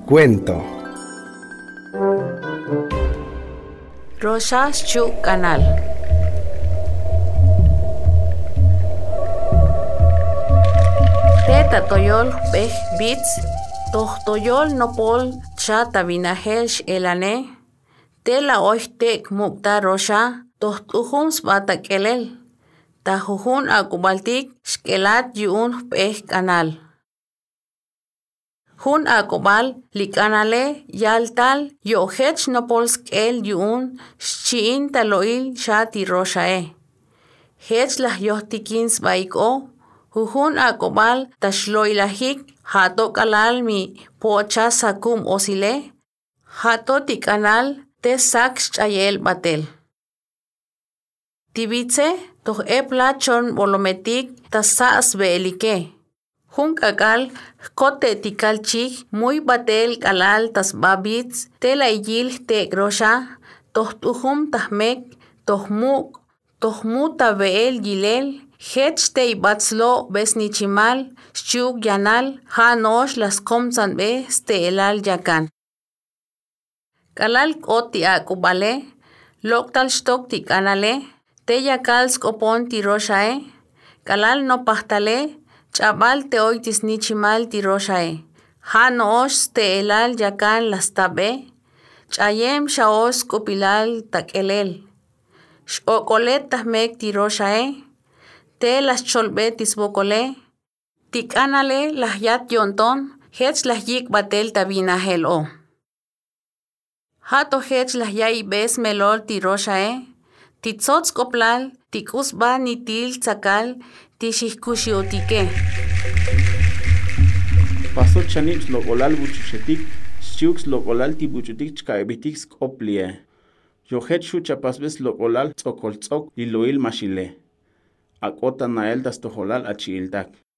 Cuento. Rosa Chu Canal. Teta toyol pej bits, toyol nopol cha tabinahelsh elane, tela oihtek mukta rosa, tohtuhums batakelel, tahujun akubaltik shkelat yun pej canal. Hun akobal likanale yaltal yohech nopolsk el yun shin taloil shati roshae. Hech lah yohtikins baiko, hujun akobal tashloilahik hato kalal mi pocha sakum osile, hato tikanal te saks chayel batel. Tibitse toh epla chon bolometik tasas beelike. Jun kakal kote tikalchik muy batel kalal tas babits tela yil te grosha tohtuhum tahmek tohmuta beel yilel hech te batzlo besnichimal shchuk yanal hanosh las komsan be steelal yakan. Kalal koti akubale loktal stok tikanale te yakal skopon tiroshae kalal no pahtale Chabal te oitis nichimal tiroshae. Hanos te elal yakan las tabe. Chayem shaos kopilal takelel. Shokolet tahmek tiroshae. Te las cholbetis bokole. Tikanale las yat yonton. Hech las yik batel tabinahel o. Hato hech las yai bes melol tiroshae. Titzots koplal. Tikus ba nitil tzakal. Tishikushiotique. Paso chanix locolal buchuchetic, xiux locolal tibuchutic chcaebitic scoplie. Yohet chuchapasbes locolal tzocoltzok liloil machile. Akota nael das toholal achildak.